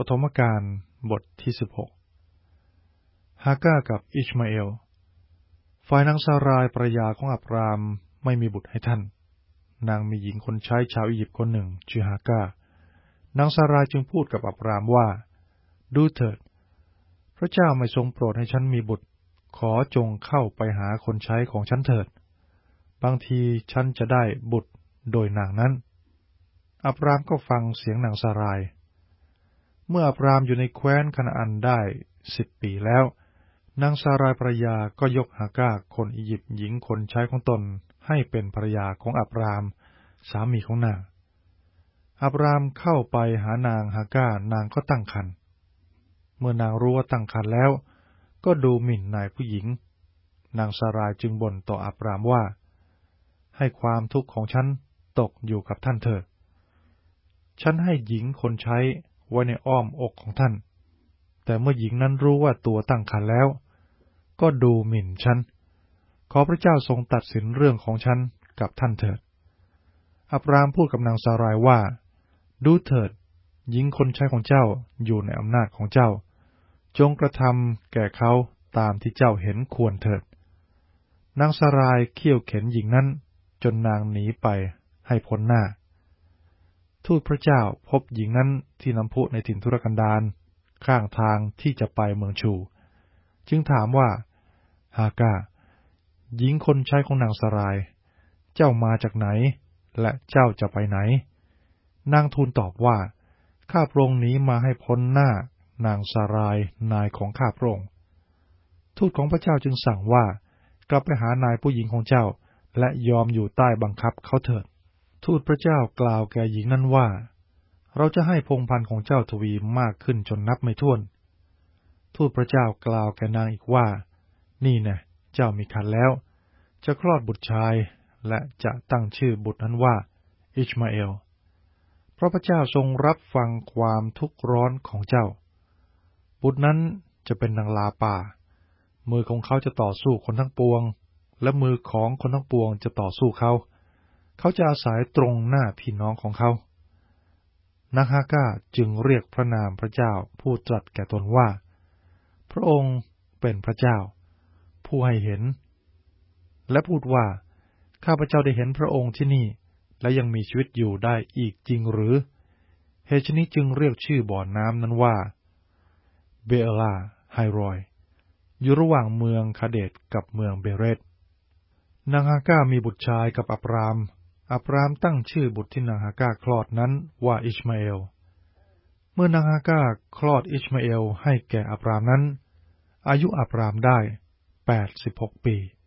ฐมกาลบทที่16ฮากากับอิชมาเอลฝ่ายนางซารายภรรยาของอับรามไม่มีบุตรให้ท่านนางมีหญิงคนใช้ชาวอียิปต์คนหนึ่งชื่อฮากานางซารายจึงพูดกับอับรามว่าดูเถิดพระเจ้าไม่ทรงโปรดให้ฉันมีบุตรขอจงเข้าไปหาคนใช้ของฉันเถิดบางทีฉันจะได้บุตรโดยนางนั้นอับรามก็ฟังเสียงนางซารายเมื่ออับรามอยู่ในแคว้นคานาอันได้10 ปีแล้วนางซารายภรรยาก็ยกฮากาคนอียิปต์หญิงคนใช้ของตนให้เป็นภรรยาของอับรามสามีของนางอับรามเข้าไปหานางฮากานางก็ตั้งครรภ์เมื่อนางรู้ว่าตั้งครรภ์แล้วก็ดูหมิ่นนายผู้หญิงนางซารายจึงบ่นต่ออับรามว่าให้ความทุกข์ของฉันตกอยู่กับท่านเถิดฉันให้หญิงคนใช้ไว้ในอ้อมอกของท่านแต่เมื่อหญิงนั้นรู้ว่าตัวตั้งครรภ์แล้วก็ดูหมิ่นฉันขอพระเจ้าทรงตัดสินเรื่องของฉันกับท่านเถิดอับรามพูดกับนางซารายว่าดูเถิดหญิงคนใช้ของเจ้าอยู่ในอำนาจของเจ้าจงกระทำแก่เขาตามที่เจ้าเห็นควรเถิดนางซารายเคี่ยวเข็นหญิงนั้นจนนางหนีไปให้พ้นหน้าทูตพระเจ้าพบหญิงนั้นที่น้ำพุในถิ่นทุรกันดารข้างทางที่จะไปเมืองชูจึงถามว่าฮากาหญิงคนใช้ของนางซารายเจ้ามาจากไหนและเจ้าจะไปไหนนางทูลตอบว่าข้าพระองค์หนีมาให้พ้นหน้านางซารายนายของข้าพระองค์ทูตของพระเจ้าจึงสั่งว่ากลับไปหานายผู้หญิงของเจ้าและยอมอยู่ใต้บังคับเขาเถิดทูตพระเจ้ากล่าวแก่หญิงนั้นว่าเราจะให้พงศ์พันธุ์ของเจ้าทวีมากขึ้นจนนับไม่ถ้วนทูตพระเจ้ากล่าวแก่นางอีกว่านี่แน่เจ้ามีครรภ์แล้วจะคลอดบุตรชายและจะตั้งชื่อบุตรนั้นว่าอิชมาเอลเพราะพระเจ้าทรงรับฟังความทุกข์ร้อนของเจ้าบุตรนั้นจะเป็นนางลาป่ามือของเขาจะต่อสู้คนทั้งปวงและมือของคนทั้งปวงจะต่อสู้เขาเขาจะอาศัยตรงหน้าพี่น้องของเขานางฮากาจึงเรียกพระนามพระเจ้าผู้ตรัสแก่ตนว่าพระองค์เป็นพระเจ้าผู้ให้เห็นและพูดว่าข้าพระเจ้าได้เห็นพระองค์ที่นี่และยังมีชีวิตอยู่ได้อีกจริงหรือเหตุนี้จึงเรียกชื่อบ่อน้ำนั้นว่าเบเอลาไฮรอยอยู่ระหว่างเมืองคาเดตกับเมืองเบเรตนางฮากามีบุตรชายกับอับรามตั้งชื่อบุตรที่นางฮากาคลอดนั้นว่าอิชมาเอลเมื่อนางฮากาคลอดอิชมาเอลให้แก่อับรามนั้นอายุอับรามได้86 ปี